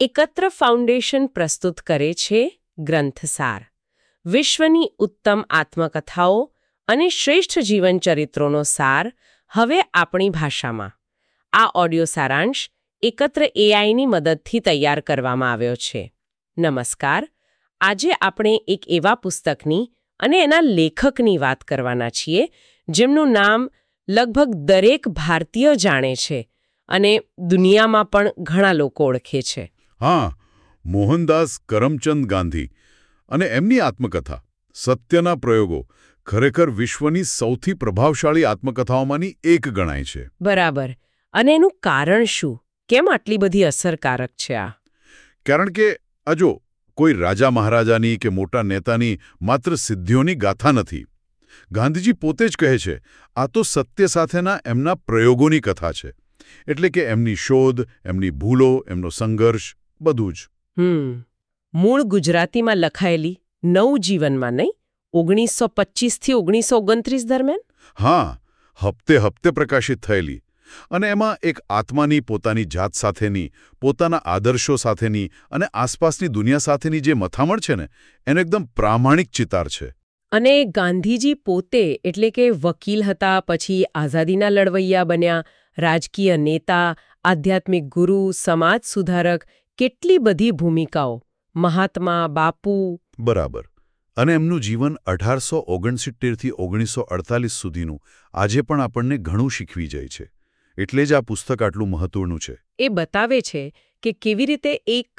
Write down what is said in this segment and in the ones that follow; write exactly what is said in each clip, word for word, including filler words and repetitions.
એકત્ર ફાઉન્ડેશન પ્રસ્તુત કરે છે ગ્રંથસાર, વિશ્વની ઉત્તમ આત્મકથાઓ અને શ્રેષ્ઠ જીવનચરિત્રોનો સાર હવે આપણી ભાષામાં. આ ઓડિયો સારાંશ એકત્ર એઆઈની મદદથી તૈયાર કરવામાં આવ્યો છે. નમસ્કાર. આજે આપણે એક એવા પુસ્તકની અને એના લેખકની વાત કરવાના છીએ જેમનું નામ લગભગ દરેક ભારતીય જાણે છે અને દુનિયામાં પણ ઘણા લોકો ઓળખે છે. હા, મોહનદાસ કરમચંદ ગાંધી અને એમની આત્મકથા સત્યના પ્રયોગો ખરેખર વિશ્વની સૌથી પ્રભાવશાળી આત્મકથાઓમાંની એક ગણાય છે. બરાબર. અને એનું કારણ શું? કેમ આટલી બધી અસરકારક છે આ? કારણ કે આ જો કોઈ રાજા મહારાજાની કે મોટા નેતાની માત્ર સિદ્ધિઓની ગાથા નથી. ગાંધીજી પોતે જ કહે છે, આ તો સત્ય સાથેના એમના પ્રયોગોની કથા છે. એટલે કે એમની શોધ, એમની ભૂલો, એમનો સંઘર્ષ, બધું જ. હમ મૂળ ગુજરાતીમાં લખાયેલી નવજીવનમાં નહીં? ઓગણીસો પચીસથી ઓગણીસો ઓગણત્રીસ દરમિયાન? હા, હપ્તે હપ્તે પ્રકાશિત થયેલી. અને એમાં એક આત્માની પોતાની જાત સાથેની, પોતાના આદર્શો સાથેની અને આસપાસની દુનિયા સાથેની જે મથામણ છે ને, એનો એકદમ પ્રામાણિક ચિતાર છે. અને ગાંધીજી પોતે એટલે કે વકીલ હતા, પછી આઝાદીના લડવૈયા બન્યા, રાજકીય નેતા, આધ્યાત્મિક ગુરુ, સમાજ સુધારક, કેટલી બધી ભૂમિકાઓ. મહાત્મા, બાપુ. બરાબર. અને એમનું જીવન અઢારસો ઓગણસિત્તેરથી ઓગણીસો અડતાલીસ સુધીનું આજે પણ આપણને ઘણું શીખવી જાય છે. એટલે જ આ પુસ્તક આટલું મહત્વનું છે. એ બતાવે છે કે કેવી રીતે એક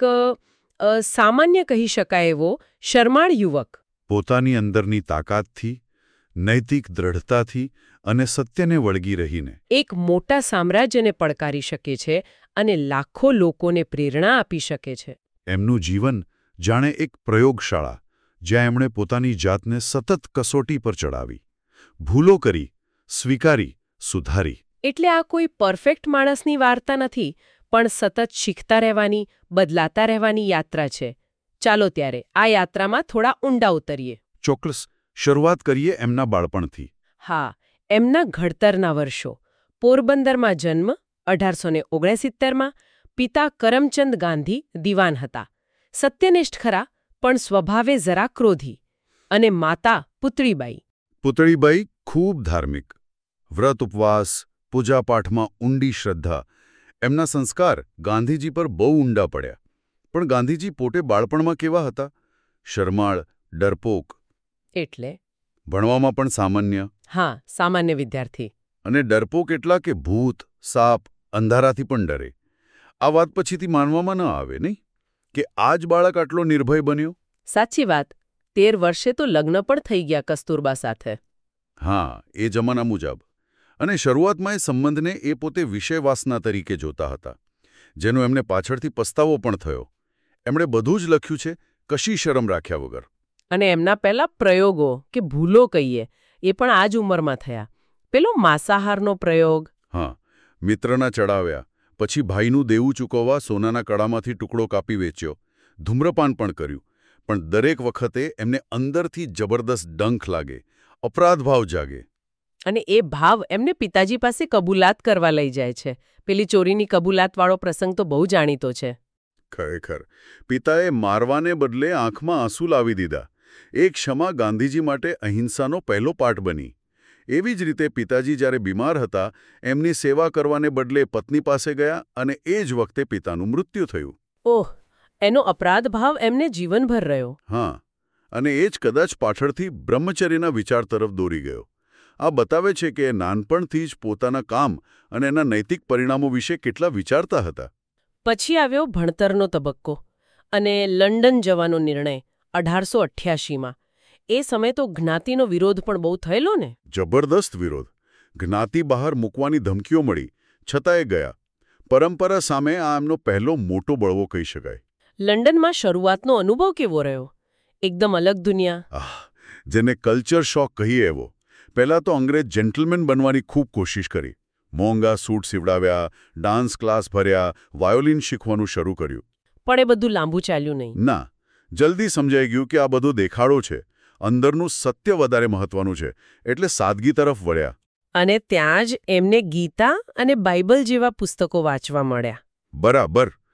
અ, સામાન્ય કહી શકાય એવો શરમાળ યુવક પોતાની અંદરની તાકાતથી, નૈતિક દ્રઢતાથી અને સત્યને વળગી રહીને એક મોટા સામ્રાજ્યને પડકારી શકે છે અને લાખો લોકોને પ્રેરણા આપી શકે છે. એમનું જીવન જાણે એક પ્રયોગશાળા, જ્યાં એમણે પોતાની જાતને સતત કસોટી પર ચડાવી, ભૂલો કરી, સ્વીકારી, સુધારી. એટલે આ કોઈ પરફેક્ટ માણસની વાર્તા નથી, પણ સતત શીખતા રહેવાની, બદલાતા રહેવાની યાત્રા છે. ચાલો ત્યારે આ યાત્રામાં થોડા ઊંડા ઉતરીએ. ચોક્કસ. શરૂઆત કરીએ એમના બાળપણથી. હા, એમના ઘડતરના વર્ષો. પોરબંદરમાં જન્મ અઢારસો ને ઓગણસિત્તેરમાં. પિતા કરમચંદ ગાંધી દિવાન હતા. સત્યનિષ્ઠ ખરા, પણ સ્વભાવે જરા ક્રોધી. અને માતા પુતળીબાઈ. પુતળીબાઈ ખૂબ ધાર્મિક. વ્રત ઉપવાસ, પૂજાપાઠમાં ઊંડી શ્રદ્ધા. એમના સંસ્કાર ગાંધીજી પર બહુ ઊંડા પડ્યા. પણ ગાંધીજી પોતે બાળપણમાં કેવા હતા? શરમાળ, ડરપોક. એટલે ભણવામાં પણ સામાન્ય. હા, સામાન્ય વિદ્યાર્થી. અને ડરપોક એટલા કે ભૂત, સાપ, અંધારાથી પણ ડરે. આ વાત પછીથી માનવામાં ન આવે નહીં કે આ જ બાળક આટલો નિર્ભય બન્યો. સાચી વાત. તેર વર્ષે તો લગ્ન પણ થઈ ગયા કસ્તુરબા સાથે. હા, એ જમાના મુજબ. અને શરૂઆતમાં એ સંબંધને એ પોતે વિષયવાસના તરીકે જોતા હતા, જેનો એમને પાછળથી પસ્તાવો પણ થયો. એમણે બધું જ લખ્યું છે, કશી શરમ રાખ્યા વગર. અને એમના પહેલા પ્રયોગો કે ભૂલો કહીએ, એ પણ આ જ ઉંમરમાં થયા. પેલો માંસાહારનો પ્રયોગ. હા, મિત્રના ચડાવ્યા, પછી ભાઈનું દેવું ચૂકવવા સોનાના કડામાંથી ટુકડો કાપી વેચ્યો, ધૂમ્રપાન પણ કર્યું. પણ દરેક વખતે એમને અંદરથી જબરદસ્ત ડંખ લાગે, અપરાધભાવ જાગે. અને એ ભાવ એમને પિતાજી પાસે કબૂલાત કરવા લઈ જાય છે. પેલી ચોરીની કબૂલાતવાળો પ્રસંગ તો બહુ જાણીતો છે. ખરેખર, પિતાએ મારવાને બદલે આંખમાં આંસુ લાવી દીધા. એ ક્ષમા ગાંધીજી માટે અહિંસાનો પહેલો પાઠ બની. એવી જ રીતે પિતાજી જ્યારે બીમાર હતા, એમની સેવા કરવાને બદલે પત્ની પાસે ગયા અને એ જ વખતે પિતાનું મૃત્યુ થયું. ઓહ, એનો અપરાધ ભાવ એમને જીવનભર રહ્યો. હા, અને એ જ કદાચ પાછળથી બ્રહ્મચર્યના વિચાર તરફ દોરી ગયો. આ બતાવે છે કે નાનપણથી જ પોતાના કામ અને એના નૈતિક પરિણામો વિશે કેટલા વિચારતા હતા. પછી આવ્યો ભણતરનો તબક્કો અને લંડન જવાનો નિર્ણય અઢારસો અઠ્યાસીમાં. એ સમયે તો જ્ઞાતિનો વિરોધ પણ બહુ થયેલો ને? જબરદસ્ત વિરોધ. જ્ઞાતિ બહાર મૂકવાની ધમકીઓ મળી, છતાં એ ગયા. પરંપરા સામે આ એમનો પહેલો મોટો બળવો કહી શકાય. લંડનમાં શરૂઆતનો અનુભવ કેવો રહ્યો? એકદમ અલગ દુનિયા. આહ, જેને કલ્ચર શોક કહીએ એવો. પહેલાં તો અંગ્રેજ જેન્ટલમેન બનવાની ખૂબ કોશિશ કરી. મોંઘા સૂટ સીવડાવ્યા, ડાન્સ ક્લાસ ભર્યા, વાયોલિન શીખવાનું શરૂ કર્યું. પણ એ બધું લાંબુ ચાલ્યું નહીં. ના, જલ્દી સમજાઈ ગયું કે આ બધો દેખાડો છે. અંદરનું સત્ય વધારે મહત્વનું છે, એટલે સાદગી તરફ વળ્યા. અને ત્યાં જ એમને ગીતા અને બાઇબલ જેવા પુસ્તકો વાંચવા મળ્યા. બરાબર.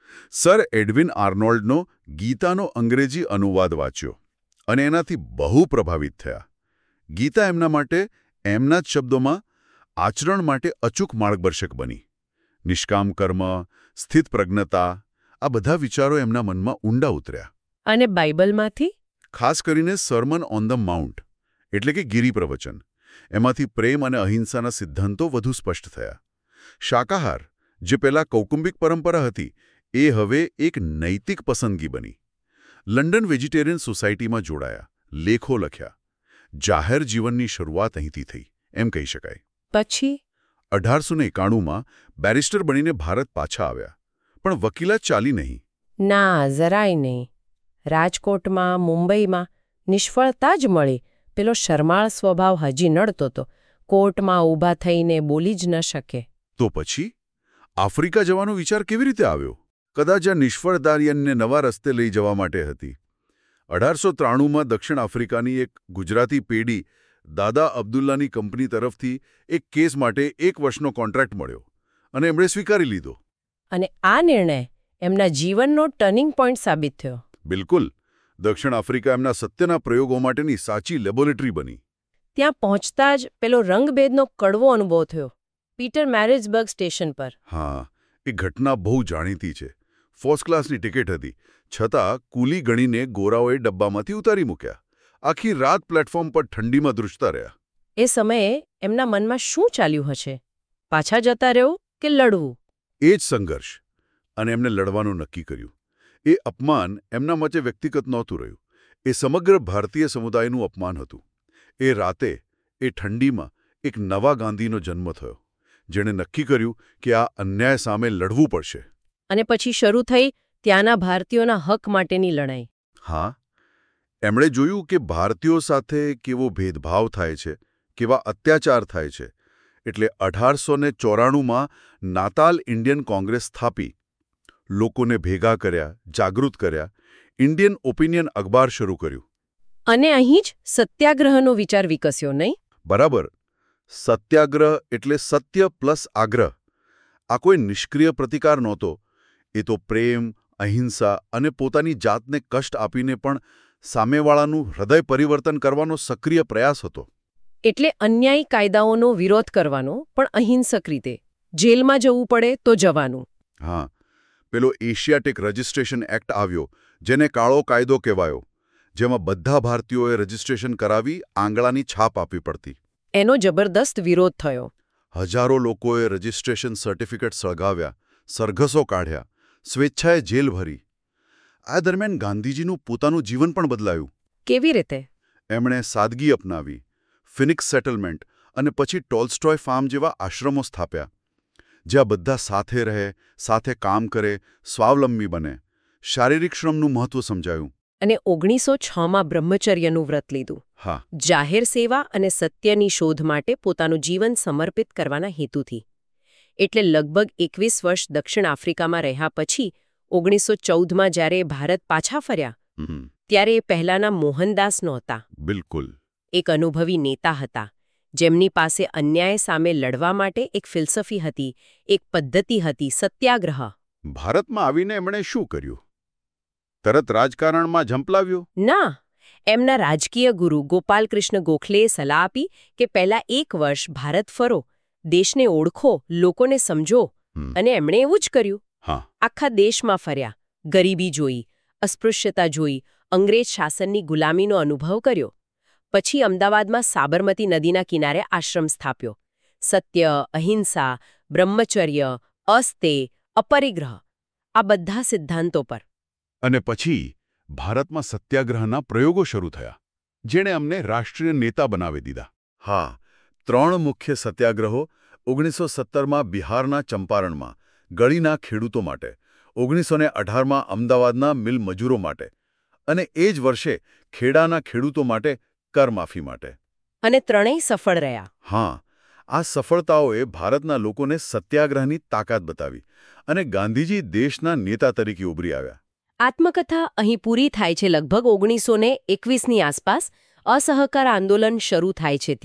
સર એડવિન આર્નોલ્ડનો ગીતાનો અંગ્રેજી અનુવાદ વાંચ્યો અને એનાથી બહુ પ્રભાવિત થયા. ગીતા એમના માટે એમના જ શબ્દોમાં આચરણ માટે અચૂક માર્ગદર્શક બની. નિષ્કામ કર્મ, સ્થિત પ્રજ્ઞતા, આ બધા વિચારો એમના મનમાં ઊંડા ઉતર્યા. અને બાઇબલમાંથી? ખાસ કરીને સર્મન ઓન ધ માઉન્ટ એટલે કે ગિરી પ્રવચન. એમાંથી પ્રેમ અને અહિંસાના સિદ્ધાંતો વધુ સ્પષ્ટ થયા. શાકાહાર, જે પહેલાં કૌટુંબિક પરંપરા હતી, એ હવે એક નૈતિક પસંદગી બની. લંડન વેજીટેરિયન સોસાયટીમાં જોડાયા, લેખો લખ્યા. જાહેર જીવનની શરૂઆત અહીંથી થઈ એમ કહી શકાય. પછી અઢારસો ને એકાણુંમાં બેરિસ્ટર બનીને ભારત પાછા આવ્યા. પણ વકીલાત ચાલી નહીં. ના, જરાય નહીં. રાજકોટમાં, મુંબઈમાં નિષ્ફળતા જ મળી. પેલો શરમાળ સ્વભાવ હજી નડતો હતો. કોર્ટમાં ઊભા થઈને બોલી જ ન શકે. તો પછી આફ્રિકા જવાનો વિચાર કેવી રીતે આવ્યો? કદાચ આ નિષ્ફળતાને નવા રસ્તે લઈ જવા માટે હતી. અઢારસો ત્રાણુંમાં દક્ષિણ આફ્રિકાની એક ગુજરાતી પેઢી દાદા અબ્દુલ્લાની કંપની તરફથી એક કેસ માટે એક વર્ષનો કોન્ટ્રાક્ટ મળ્યો અને એમણે સ્વીકારી લીધો. અને આ નિર્ણય એમના જીવનનો ટર્નિંગ પોઈન્ટ સાબિત થયો. બિલકુલ. દક્ષિણ આફ્રિકા એમના સત્યના પ્રયોગો માટેની સાચી લેબોરેટરી બની. ત્યાં પહોંચતા જ પેલો રંગભેદનો કડવો અનુભવ થયો. પીટર મેરિટ્ઝબર્ગ સ્ટેશન પર. હા, એ ઘટના બહુ જાણીતી છે. ફર્સ્ટ ક્લાસની ટિકિટ હતી, છતાં કુલી ગણીને ગોરાઓએ ડબ્બામાંથી ઉતારી મૂક્યા. આખી રાત પ્લેટફોર્મ પર ઠંડીમાં ધ્રુજતા રહ્યા. એ સમયે એમના મનમાં શું ચાલ્યું હશે? પાછા જતા રહેવું કે લડવું? એ જ સંઘર્ષ. અને એમને લડવાનું નક્કી કર્યું. એ અપમાન એમના મતે વ્યક્તિગત નહોતું રહ્યું. એ સમગ્ર ભારતીય સમુદાયનું અપમાન હતું. એ રાતે, એ ઠંડીમાં એક નવા ગાંધીનો જન્મ થયો, જેણે નક્કી કર્યું કે આ અન્યાય સામે લડવું પડશે. અને પછી શરૂ થઈ ત્યાંના ભારતીયોના હક માટેની લડાઈ. હા, એમણે જોયું કે ભારતીયો સાથે કેવો ભેદભાવ થાય છે, કેવા અત્યાચાર થાય છે. એટલે અઢારસો ને ચોરાણુંમાં નાતાલ ઇન્ડિયન કોંગ્રેસ સ્થાપી. લોકોને ભેગા કર્યા, જાગૃત કર્યા. ઇન્ડિયન ઓપિનિયન અખબાર શરૂ કર્યું. અને અહીં જ સત્યાગ્રહનો વિચાર વિકસ્યો, નહીં? બરાબર. સત્યાગ્રહ એટલે સત્ય પ્લસ આગ્રહ. આ કોઈ નિષ્ક્રિય પ્રતિકાર નહોતો. એ તો પ્રેમ, અહિંસા અને પોતાની જાતને કષ્ટ આપીને પણ સામેવાળાનું હૃદય પરિવર્તન કરવાનો સક્રિય પ્રયાસ હતો. એટલે અન્યાયી કાયદાઓનો વિરોધ કરવાનો, પણ અહિંસક રીતે. જેલમાં જવું પડે તો જવાનું. હા, પેલો એશિયાટિક રજિસ્ટ્રેશન એક્ટ આવ્યો, જેને કાળો કાયદો કહેવાયો, જેમાં બધા ભારતીયોએ રજિસ્ટ્રેશન કરાવી આંગળાની છાપ આપવી પડતી. એનો જબરદસ્ત વિરોધ થયો. હજારો લોકોએ રજિસ્ટ્રેશન સર્ટિફિકેટ સળગાવ્યા, સરઘસો કાઢ્યા, સ્વેચ્છાએ જેલ ભરી. આ દરમિયાન ગાંધીજીનું પોતાનું જીવન પણ બદલાયું. કેવી રીતે? એમણે સાદગી અપનાવી, ફિનિક્સ સેટલમેન્ટ અને પછી ટોલ્સ્ટોય ફાર્મ જેવા આશ્રમો સ્થાપ્યા, જ્યાં બધા સાથે રહે, સાથે કામ કરે, સ્વાવલંબી બને. શારીરિક શ્રમનું મહત્વ સમજાયું. અને ઓગણીસો છમાં બ્રહ્મચર્યનું વ્રત લીધું. હા, જાહેર સેવા અને સત્યની શોધ માટે પોતાનું જીવન સમર્પિત કરવાના હેતુથી. એટલે લગભગ એકવીસ વર્ષ દક્ષિણ આફ્રિકામાં રહ્યા પછી ઓગણીસો ચૌદમાં જ્યારે ભારત પાછા ફર્યા, ત્યારે એ પહેલાના મોહનદાસ નહોતા. બિલકુલ. એક અનુભવી નેતા હતા, જેમની પાસે અન્યાય સામે લડવા માટે એક ફિલસફી હતી, એક પદ્ધતિ હતી, સત્યાગ્રહ. ભારતમાં આવીને એમણે શું કર્યું? તરત રાજકારણમાં ઝંપલાવ્યો? ના, એમના રાજકીય ગુરુ ગોપાલકૃષ્ણ ગોખલેએ સલાહ આપી કે પહેલા એક વર્ષ ભારત ફરો, દેશને ઓળખો, લોકોને સમજો. અને એમણે એવું જ કર્યું. હા. આખા દેશમાં ફર્યા, ગરીબી જોઈ, અસ્પૃશ્યતા જોઈ, અંગ્રેજ શાસનની ગુલામીનો અનુભવ કર્યો. પછી અમદાવાદમાં સાબરમતી નદીના કિનારે આશ્રમ સ્થાપ્યો. સત્ય, અહિંસા, બ્રહ્મચર્ય, અસ્તેય, અપરિગ્રહ, આ બધા સિદ્ધાંતો પર. અને પછી ભારતમાં સત્યાગ્રહના પ્રયોગો શરૂ થયા, જેણે અમને રાષ્ટ્રીય નેતા બનાવી દીધા. હા, ત્રણ મુખ્ય સત્યાગ્રહો. ઓગણીસો સત્તરમાં બિહારના ચંપારણમાં ગળીના ખેડૂતો માટે, ઓગણીસો ને અઢારમાં અમદાવાદના મિલ મજૂરો માટે, અને એ જ વર્ષે ખેડાના ખેડૂતો માટે કરમાફી માટે. અને ત્રણેય સફળ રહ્યા. હા, આ સફળતાઓએ ભારતના લોકોને સત્યાગ્રહની તાકાત બતાવી અને ગાંધીજી દેશના નેતા તરીકે ઉભરી આવ્યા. આત્મકથા અહીં પૂરી થાય છે લગભગ ઓગણીસો ને એકવીસની આસપાસ. અસહકાર આંદોલન શરૂ થાય છે ત્યાં.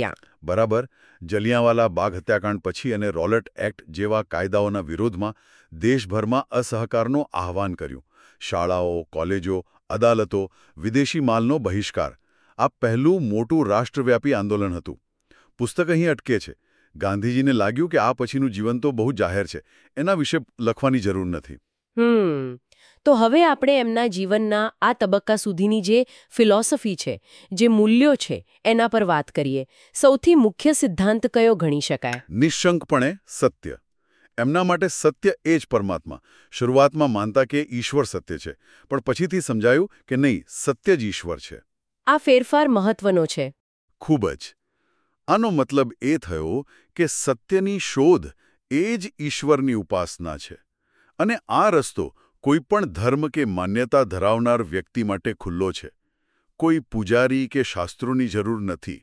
બરાબર. જલિયાંવાલા બાગ હત્યાકાંડ પછી અને રોલેટ એક્ટ જેવા કાયદાઓના વિરોધમાં દેશભરમાં અસહકારનો આહવાન કર્યું. શાળાઓ, કોલેજો, અદાલતો, વિદેશી માલનો બહિષ્કાર. આ પહેલું મોટું રાષ્ટ્રવ્યાપી આંદોલન હતું. પુસ્તક અહીં અટકે છે. ગાંધીજીને લાગ્યું કે આ પછીનું જીવન તો બહુ જાહેર છે, એના વિશે લખવાની જરૂર નથી. હમ તો હવે આપણે એમના જીવનના આ તબક્કા સુધીની જે ફિલોસોફી છે, જે મૂલ્યો છે, એના પર વાત કરીએ. સૌથી મુખ્ય સિદ્ધાંત કયો ગણી શકાય? નિઃશંકપણે સત્ય. એમના માટે સત્ય એ જ પરમાત્મા. શરૂઆતમાં માનતા કે ઈશ્વર સત્ય છે, પણ પછીથી સમજાયું કે નહીં, સત્ય જ ઈશ્વર છે. આ ફેરફાર મહત્વનો છે. ખૂબ જ. આનો મતલબ એ થયો કે સત્યની શોધ એ જ ઈશ્વરની ઉપાસના છે. અને આ રસ્તો કોઈપણ ધર્મ કે માન્યતા ધરાવનાર વ્યક્તિ માટે ખુલ્લો છે. કોઈ પૂજારી કે શાસ્ત્રોની જરૂર નથી.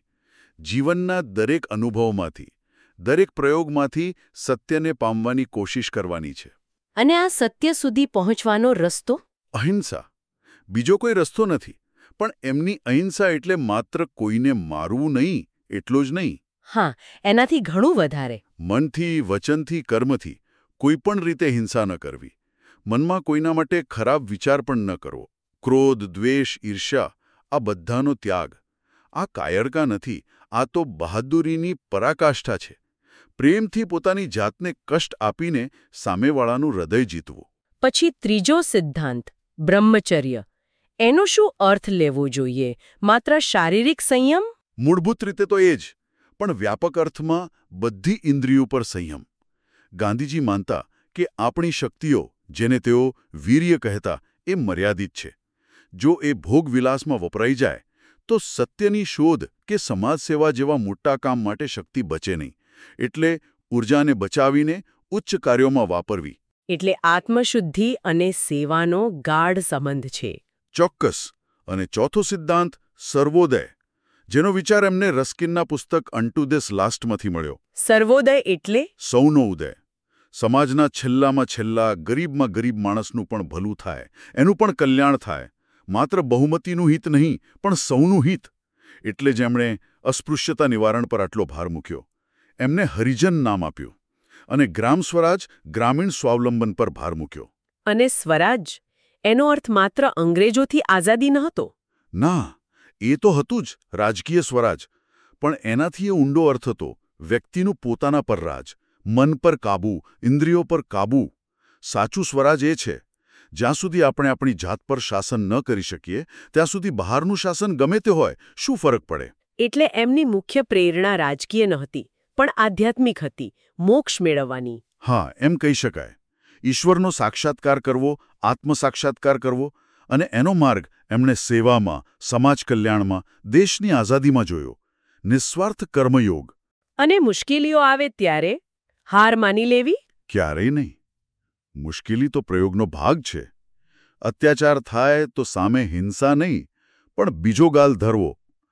જીવનના દરેક અનુભવમાંથી, દરેક પ્રયોગમાંથી સત્યને પામવાની કોશિશ કરવાની છે. અને આ સત્ય સુધી પહોંચવાનો રસ્તો? અહિંસા. બીજો કોઈ રસ્તો નથી. પણ એમની અહિંસા એટલે માત્ર કોઈને મારવું નહીં, એટલું જ નહીં. હા, એનાથી ઘણું વધારે. મનથી, વચનથી, કર્મથી કોઈપણ રીતે હિંસા ન કરવી. મનમાં કોઈના માટે ખરાબ વિચાર પણ ન કરવો. ક્રોધ, દ્વેષ, ઈર્ષ્યા આ બધાનો ત્યાગ. આ કાયરકા નથી, આ તો બહાદુરીની પરાકાષ્ઠા છે. પ્રેમથી પોતાની જાતને કષ્ટ આપીને સામેવાળાનું હૃદય જીતવું. પછી ત્રીજો સિદ્ધાંત, બ્રહ્મચર્ય. એનો શું અર્થ લેવો જોઈએ? માત્ર શારીરિક સંયમ? મૂળભૂત રીતે તો એ જ, પણ વ્યાપક અર્થમાં બધી ઇન્દ્રિયો પર સંયમ. ગાંધીજી માનતા કે આપણી શક્તિઓ, જેને તેઓ વીર્ય કહેતા, એ મર્યાદિત છે. જો એ ભોગવિલાસમાં વપરાઈ જાય તો સત્યની શોધ કે સમાજ સેવા જેવા મોટા કામ માટે શક્તિ બચે નહીં. એટલે ઊર્જાને બચાવીને ઉચ્ચ કાર્યોમાં વાપરવી. એટલે આત્મશુદ્ધિ અને સેવાનો ગાઢ સંબંધ છે. ચોક્કસ. અને ચોથો સિદ્ધાંત સર્વોદય, જેનો વિચાર એમને રસ્કિનના પુસ્તક અનટુ ધીસ લાસ્ટમાંથી મળ્યો. સર્વોદય એટલે? સૌનો ઉદય. સમાજના છેલ્લામાં છેલ્લા, ગરીબમાં ગરીબ માણસનું પણ ભલું થાય, એનું પણ કલ્યાણ થાય. માત્ર બહુમતીનું હિત નહીં, પણ સૌનું હિત. એટલે જ એમણે અસ્પૃશ્યતા નિવારણ પર આટલો ભાર મૂક્યો. એમને હરિજન નામ આપ્યું. અને ગ્રામ સ્વરાજ, ગ્રામીણ સ્વાવલંબન પર ભાર મૂક્યો. અને સ્વરાજ, એનો અર્થ માત્ર અંગ્રેજોથી આઝાદી ન હતો? ના, એ તો હતું જ, રાજકીય સ્વરાજ. પણ એનાથી એ ઊંડો અર્થ હતો વ્યક્તિનું પોતાના પર રાજ, મન પર કાબૂ, ઇન્દ્રિયો પર કાબૂ. સાચું સ્વરાજ એ છે જ્યાં સુધી આપણે આપણી જાત પર શાસન ન કરી શકીએ ત્યાં સુધી બહારનું શાસન ગમે તે હોય, શું ફરક પડે? એટલે એમની મુખ્ય પ્રેરણા રાજકીય નહોતી, પણ આધ્યાત્મિક હતી, મોક્ષ મેળવવાની. હા, એમ કહી શકાય. ઈશ્વરનો સાક્ષાત્કાર કરવો, આત્મસાક્ષાત્કાર કરવો, અને એનો માર્ગ એમણે સેવામાં, સમાજ કલ્યાણમાં, દેશની આઝાદીમાં જોયો. નિસ્વાર્થ કર્મયોગ. અને મુશ્કેલીઓ આવે ત્યારે હાર માની લેવી? ક્યારેય નહીં. મુશ્કેલી તો પ્રયોગનો ભાગ છે. અત્યાચાર થાય તો સામે હિંસા નહીં, પણ બીજો ગાલ ધરવો.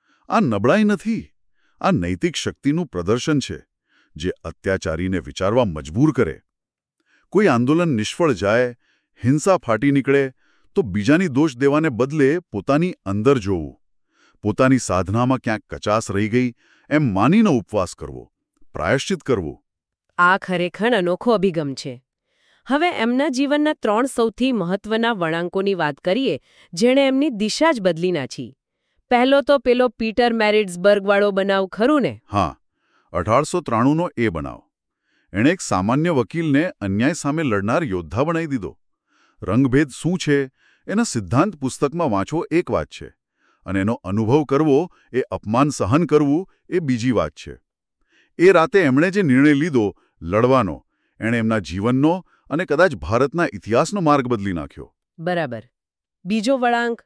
આ નબળાઈ નથી, આ નૈતિક શક્તિનું પ્રદર્શન છે, જે અત્યાચારીને વિચારવા મજબૂર કરે. કોઈ આંદોલન નિષ્ફળ જાય, હિંસા ફાટી નીકળે, તો બીજાની દોષ દેવાને બદલે પોતાની અંદર જોવું. પોતાની સાધનામાં ક્યાંક કચાસ રહી ગઈ એમ માનીને ઉપવાસ કરવો, પ્રાયશ્ચિત કરવું. આ ખરેખર અનોખો અભિગમ છે. હવે એમના જીવનના ત્રણ સૌથી મહત્વના વળાંકોની વાત કરીએ, જેણે એમની દિશા જ બદલી નાખી. પહેલો તો પેલો પીટર મેરિટ્ઝબર્ગવાળો બનાવ, ખરું ને? હા, અઢારસો ત્રાણુંનો એ બનાવ. એણે એક સામાન્ય વકીલને અન્યાય સામે લડનાર યોદ્ધા બનાવી દીધો. રંગભેદ શું છે એના સિદ્ધાંત પુસ્તકમાં વાંચવો એક વાત છે, અને એનો અનુભવ કરવો, એ અપમાન સહન કરવું, એ બીજી વાત છે. એ રાતે એમણે જે નિર્ણય લીધો, લડવાનો, એણે એમના જીવનનો અને કદાચ ભારતના ઇતિહાસનો માર્ગ બદલી નાખ્યો. બરાબર. બીજો વળાંક,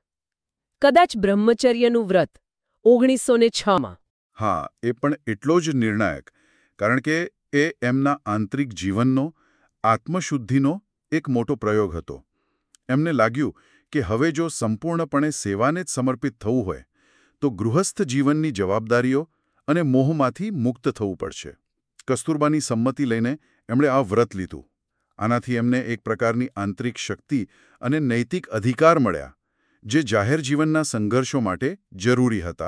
કદાચ બ્રહ્મચર્યનું વ્રત, ઓગણીસો ને છમાં. હા, એ પણ એટલો જ નિર્ણાયક, કારણ કે એ એમના આંતરિક જીવનનો, આત્મશુદ્ધિનો એક મોટો પ્રયોગ હતો. એમને લાગ્યું કે હવે જો સંપૂર્ણપણે સેવાને જ સમર્પિત થવું હોય તો ગૃહસ્થ જીવનની જવાબદારીઓ અને મોહમાંથી મુક્ત થવું પડશે. કસ્તુરબાની સંમતિ લઈને એમણે આ વ્રત લીધું. આનાથી એમને એક પ્રકારની આંતરિક શક્તિ અને નૈતિક અધિકાર મળ્યા, જે જાહેર જીવનના સંઘર્ષો માટે જરૂરી હતા.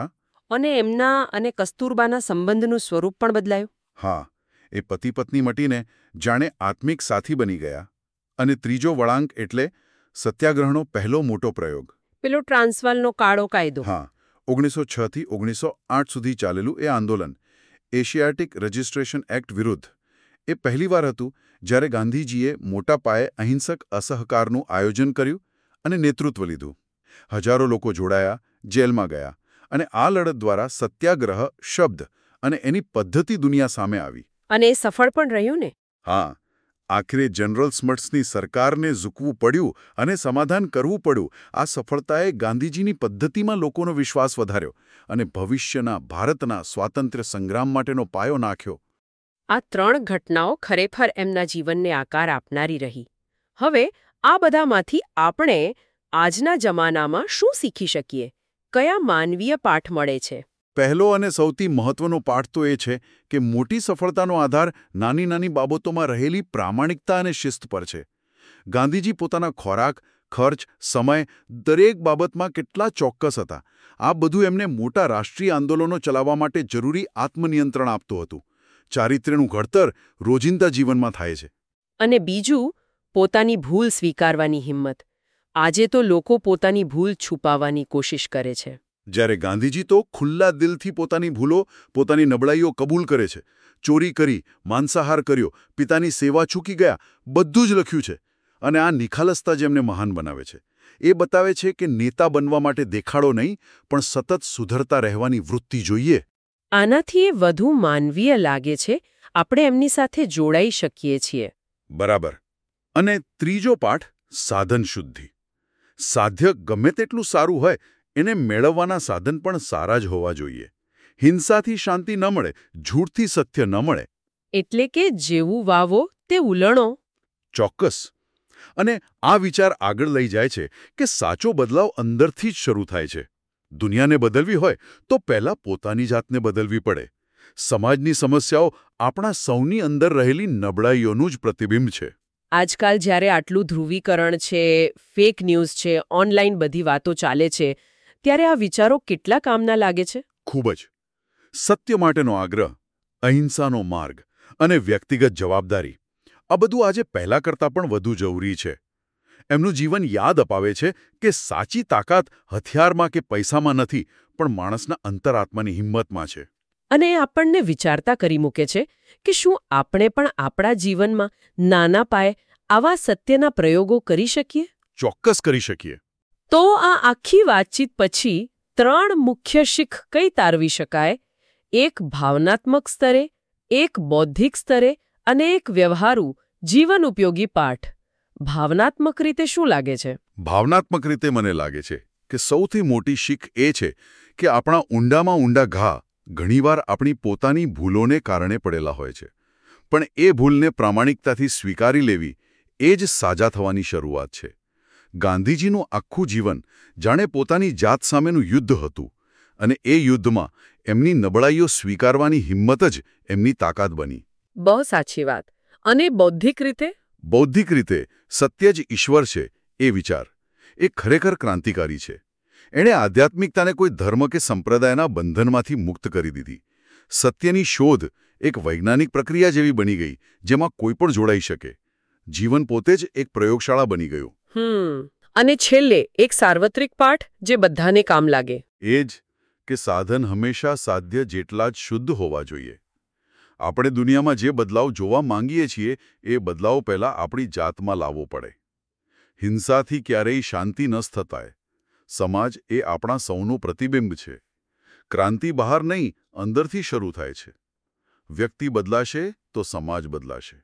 અને એમના અને કસ્તુરબાના સંબંધનું સ્વરૂપ પણ બદલાયું. હા, એ પતિ પત્ની મટીને જાણે આત્મિક સાથી બની ગયા. અને ત્રીજો વળાંક એટલે સત્યાગ્રહનો પહેલો મોટો પ્રયોગ. પેલો ટ્રાન્સવાલનો કાળો કાયદો. હા, ઓગણીસો છ થી ઓગણીસો આઠ સુધી ચાલેલું એ આંદોલન એશિયાટિક રજિસ્ટ્રેશન એક્ટ વિરુદ્ધ. એ પહેલીવાર હતું જ્યારે ગાંધીજીએ મોટા પાયે અહિંસક અસહકારનું આયોજન કર્યું અને નેતૃત્વ લીધું. હજારો લોકો જોડાયા, જેલમાં ગયા, અને આ લડત દ્વારા સત્યાગ્રહ શબ્દ અને એની પદ્ધતિ દુનિયા સામે આવી. અને એ સફળ પણ રહ્યું ને. હા, આખરે જનરલ સ્મટ્સની સરકારને ઝૂકવું પડ્યું અને સમાધાન કરવું પડ્યું. આ સફળતાએ ગાંધીજીની પદ્ધતિમાં લોકોનો વિશ્વાસ વધાર્યો અને ભવિષ્યના ભારતના સ્વાતંત્ર્ય સંગ્રામ માટેનો પાયો નાખ્યો. આ ત્રણ ઘટનાઓ ખરેખર એમના જીવનને આકાર આપનારી રહી. હવે આ બધામાંથી આપણે આજના જમાનામાં શું શીખી શકીએ? કયા માનવીય પાઠ મળે છે? પહેલો અને સૌથી મહત્વનો પાઠ તો એ છે કે મોટી સફળતાનો આધાર નાની નાની બાબતોમાં રહેલી પ્રામાણિકતા અને શિસ્ત પર છે. ગાંધીજી પોતાના ખોરાક, ખર્ચ, સમય દરેક બાબતમાં કેટલા ચોક્કસ હતા. આ બધું એમને મોટા રાષ્ટ્રીય આંદોલનો ચલાવવા માટે જરૂરી આત્મનિયંત્રણ આપતું હતું. ચારિત્ર્યનું ઘડતર રોજિંદા જીવનમાં થાય છે. અને બીજું, પોતાની ભૂલ સ્વીકારવાની હિંમત. આજે તો લોકો પોતાની ભૂલ છુપાવવાની કોશિશ કરે છે. જ્યારે ગાંધીજી તો ખુલ્લા દિલથી પોતાની ભૂલો, પોતાની નબળાઈઓ કબૂલ કરે છે. ચોરી કરી, માંસાહાર કર્યો, પિતાની સેવા ચૂકી ગયા, બધું જ લખ્યું છે. અને આ નિખાલસતા જેમને મહાન બનાવે છે. એ બતાવે છે કે નેતા બનવા માટે દેખાડો નહીં, પણ સતત સુધરતા રહેવાની વૃત્તિ જોઈએ. આનાથી એ વધુ માનવીય લાગે છે. આપણે એમની સાથે જોડાઈ શકીએ છીએ. બરાબર. અને ત્રીજો પાઠ, સાધન શુદ્ધિ. સાધ્ય ગમે તેટલું સારું હોય, એને મેળવવાના સાધન પણ સારા જ હોવા જોઈએ. હિંસાથી શાંતિ ન મળે, ઝૂઠથી સત્ય ન મળે. એટલે કે જેવું વાવો તે ઉલણો. ચોક્કસ. અને આ વિચાર આગળ લઈ જાય છે કે સાચો બદલાવ અંદરથી જ શરૂ થાય છે. દુનિયાને બદલવી હોય તો પહેલાં પોતાની જાતને બદલવી પડે. સમાજની સમસ્યાઓ આપણા સૌની અંદર રહેલી નબળાઈઓનું જ પ્રતિબિંબ છે. આજકાલ જ્યારે આટલું ધ્રુવીકરણ છે, ફેક ન્યૂઝ છે, ઓનલાઈન બધી વાતો ચાલે છે, ત્યારે આ વિચારો કેટલા કામના લાગે છે? ખૂબ જ. સત્ય માટેનો આગ્રહ, અહિંસાનો માર્ગ અને વ્યક્તિગત જવાબદારી, આ બધું આજે પહેલાં કરતાં પણ વધુ જરૂરી છે. એમનું જીવન યાદ અપાવે છે કે સાચી તાકાત હથિયારમાં કે પૈસામાં નથી, પણ માણસના અંતરાત્માની હિંમતમાં છે. અને એ આપણને વિચારતા કરી મૂકે છે કે શું આપણે પણ આપણા જીવનમાં નાના પાયે આવા સત્યના પ્રયોગો કરી શકીએ? ચોક્કસ કરી શકીએ. તો આ આખી વાતચીત પછી ત્રણ મુખ્ય શીખ કઈ તારવી શકાય? એક ભાવનાત્મક સ્તરે, એક બૌદ્ધિક સ્તરે અને એક વ્યવહારુ, જીવન ઉપયોગી પાઠ. ભાવનાત્મક રીતે શું લાગે છે? ભાવનાત્મક રીતે મને લાગે છે કે સૌથી મોટી શીખ એ છે કે આપણા ઊંડામાં ઊંડા ઘા ઘણીવાર આપણી પોતાની ભૂલોને કારણે પડેલા હોય છે. પણ એ ભૂલને પ્રામાણિકતાથી સ્વીકારી લેવી એ જ સાજા થવાની શરૂઆત છે. ગાંધીજીનું આખું જીવન જાણે પોતાની જાત સામેનું યુદ્ધ હતું, અને એ યુદ્ધમાં એમની નબળાઈઓ સ્વીકારવાની હિંમત જ એમની તાકાત બની. બહુ સાચી વાત. અને બૌદ્ધિક રીતે? બૌદ્ધિક રીતે સત્ય જ ઈશ્વર છે એ વિચાર એ ખરેખર ક્રાંતિકારી છે. એણે આધ્યાત્મિકતાને કોઈ ધર્મ કે સંપ્રદાયના બંધનમાંથી મુક્ત કરી દીધી. સત્યની શોધ એક વૈજ્ઞાનિક પ્રક્રિયા જેવી બની ગઈ, જેમાં કોઈ પણ જોડાઈ શકે. જીવન પોતે જ એક પ્રયોગશાળા બની ગયું. હમ અને છેલ્લે એક સાર્વત્રિક પાઠ જે બધાને કામ લાગે. એ જ કે સાધન હંમેશા સાધ્ય જેટલા જ શુદ્ધ હોવા જોઈએ. આપણે દુનિયામાં જે બદલાવ જોવા માંગીએ છીએ એ બદલાવ પહેલાં આપણી જાતમાં લાવવો પડે. હિંસાથી ક્યારેય શાંતિ ન સ્થપાય. સમાજ એ આપણા સૌનું પ્રતિબિંબ છે. ક્રાંતિ બહાર નહીં, અંદરથી શરૂ થાય છે. વ્યક્તિ બદલાશે તો સમાજ બદલાશે.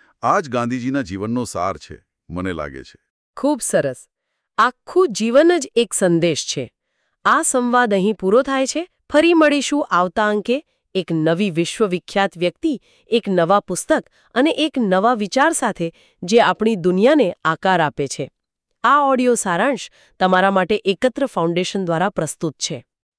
આ જ ગાંધીજીના જીવનનો સાર છે, મને લાગે છે. ખૂબ સરસ. આખું જીવન જ એક સંદેશ છે. આ સંવાદ અહીં પૂરો થાય છે. ફરી મળીશું આવતા અંકે એક નવી વિશ્વવિખ્યાત વ્યક્તિ, એક નવા પુસ્તક અને એક નવા વિચાર સાથે જે આપણી દુનિયાને આકાર આપે છે. આ ઓડિયો સારાંશ તમારા માટે એકત્ર ફાઉન્ડેશન દ્વારા પ્રસ્તુત છે.